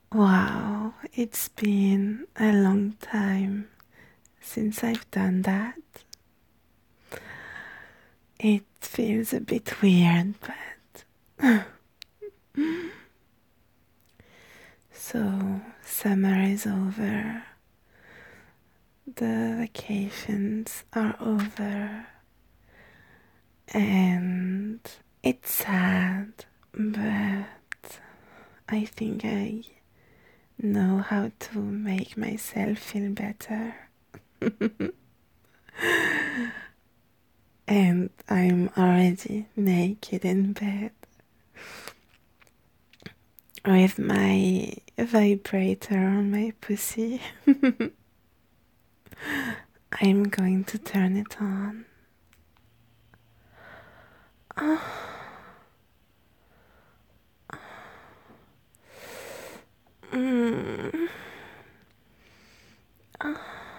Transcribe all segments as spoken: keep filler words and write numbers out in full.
Wow, it's been a long time since I've done that. It feels a bit weird, but so summer is over, the vacations are over, and it's sad, but I think I know how to make myself feel better. And I'm already naked in bed with my vibrator on my pussy. I'm going to turn it on. Oh. Mm. Oh.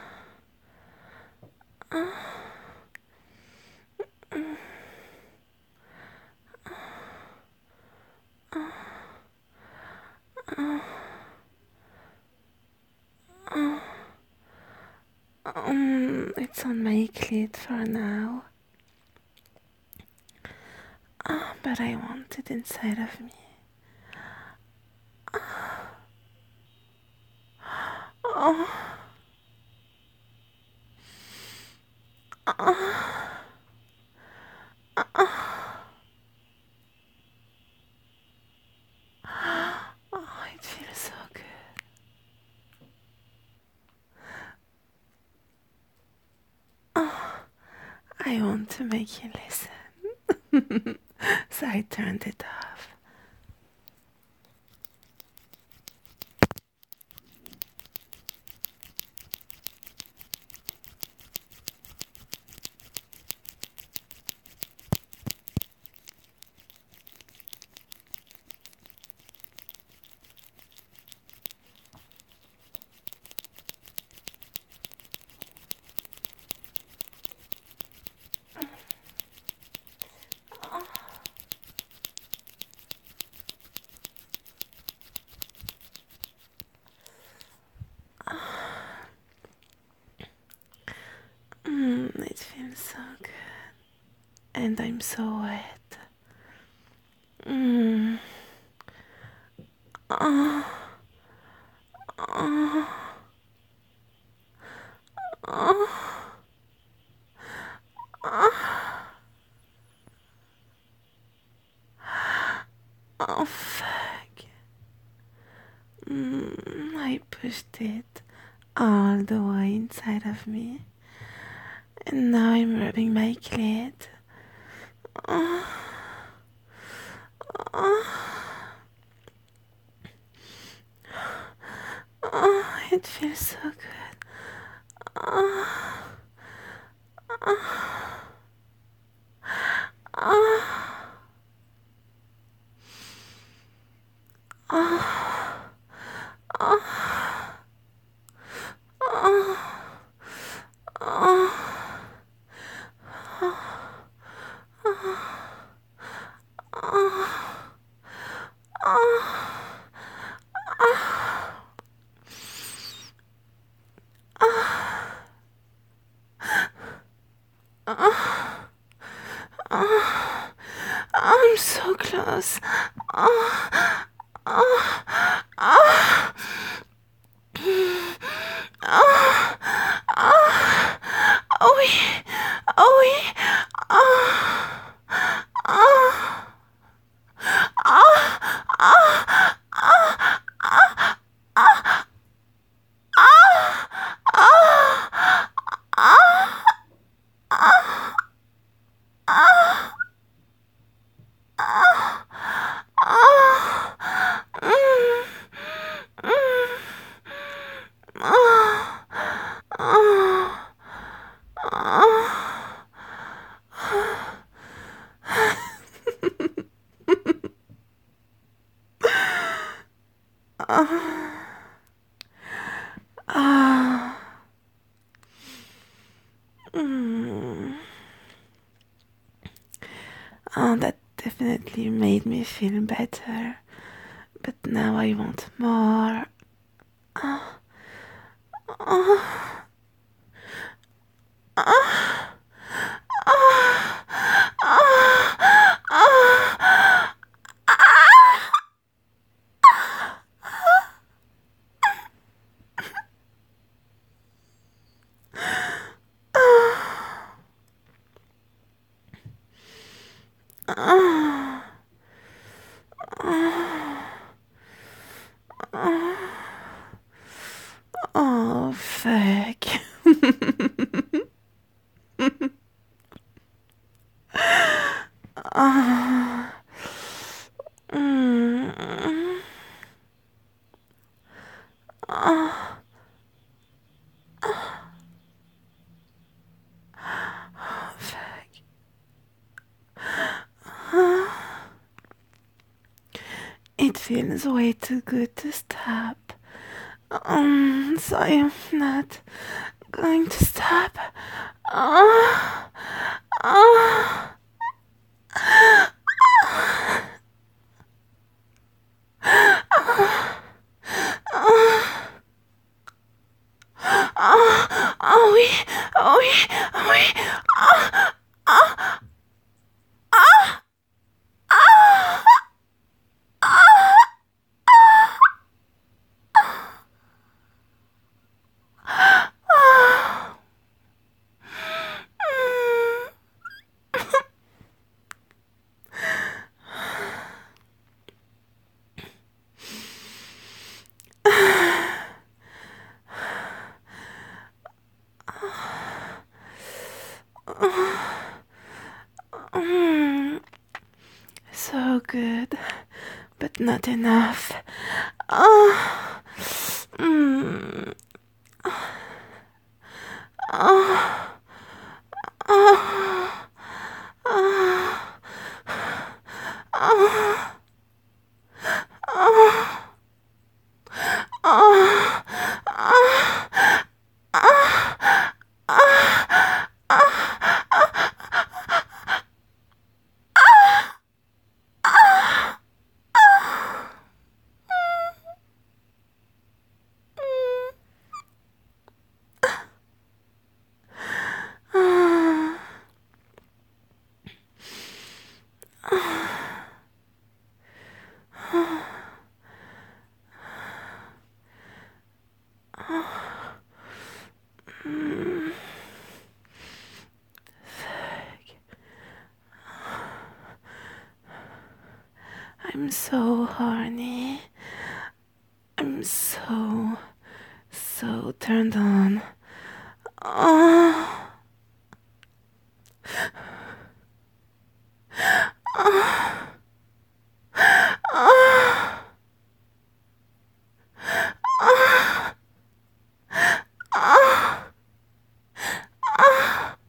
Oh. Mm. Oh. Oh. Oh. Um, it's on my clit for now. Oh, but I want it inside of me. Oh. Oh. Oh. Oh, it feels so good. Oh, I want to make you listen. So I turned it off. Mm, it feels so good. And I'm so wet. Mm. Oh. Oh. Oh. Oh. Oh, fuck. Mm, I pushed it all the way inside of me. And now I'm rubbing my clit. Oh. Oh. Oh, it feels so good. Oh. Oh. Oh. Oh. Oh. Oh. Oh. I'm so close. Oh, oh, oh, oh, oh, oh, oui, oh, oui, oh, oh, oh, oh, mm, mm, oh, oh, oh. Ah, mm. Oh, that definitely made me feel better. but now I want more. Ah, ah, ah, ah, ah, ah, ah, oh, fuck. Ah, mm, ah, fuck. Ah, it feels way too good to stop. Um, so I'm not going to stop. Ah, ah, ah, ah, oui, ah, oui, ah, oui, ah, ah, ah, ah, ah. Mm. Mm. So good, but not enough. Ah, mm. Ah, ah, ah, ah, ah, ah, ah, ah, ah, ah. I'm so horny. I'm so, so turned on. Oh, oh, oh, oh, oh, oh,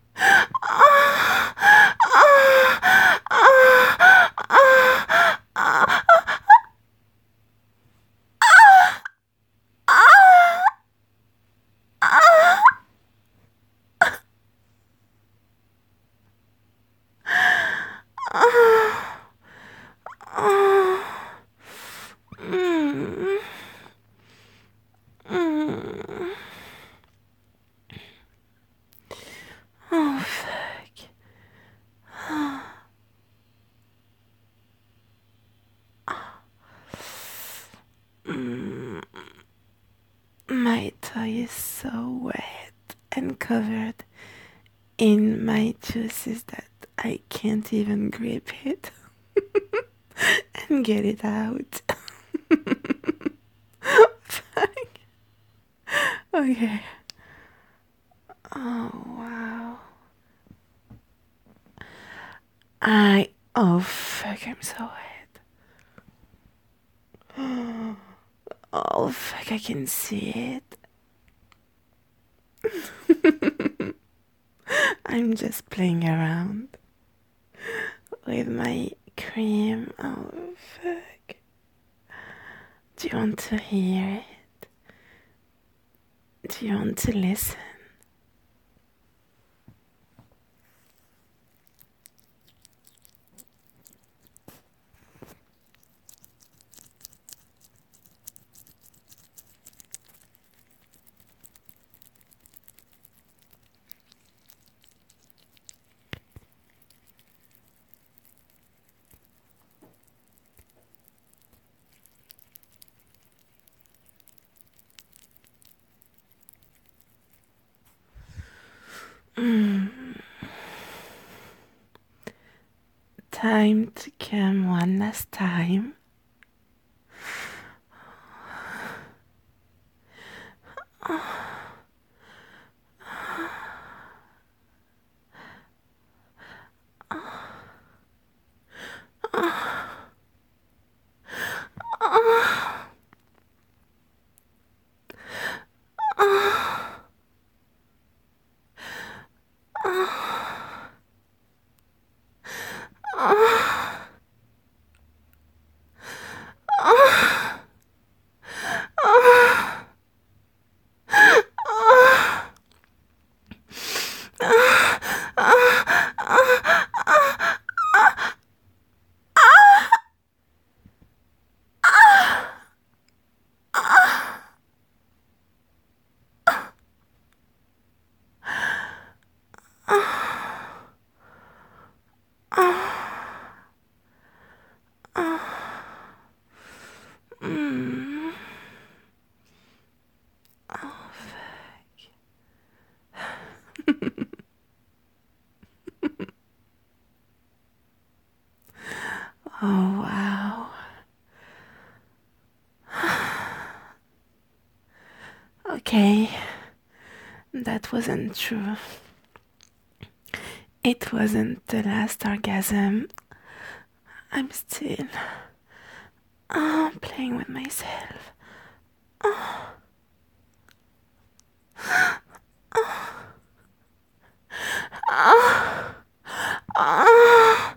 mm, mm. Oh, fuck. Mm, my toy is so wet and covered in my juices that I can't even grip it and get it out. Fuck. Okay. Oh, wow. I. Oh, fuck, I'm so wet. Oh, fuck, I can see it. I'm just playing around with my cream. Oh, fuck. Do you want to hear it? Do you want to listen? time to come one last time. Mm. Oh, fuck. Oh, wow. Okay, that wasn't true. It wasn't the last orgasm. I'm still uh, playing with myself. Uh, uh, uh,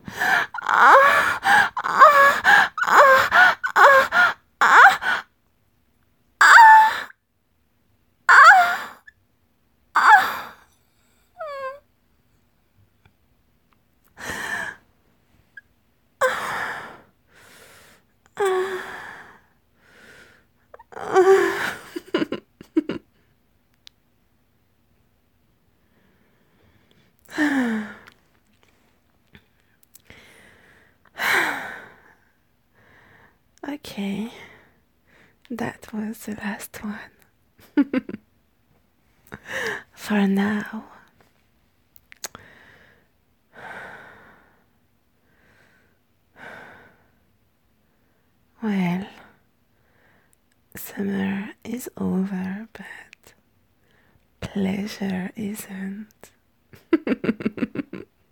Okay, that was the last one. For now. Well, summer is over, but pleasure isn't.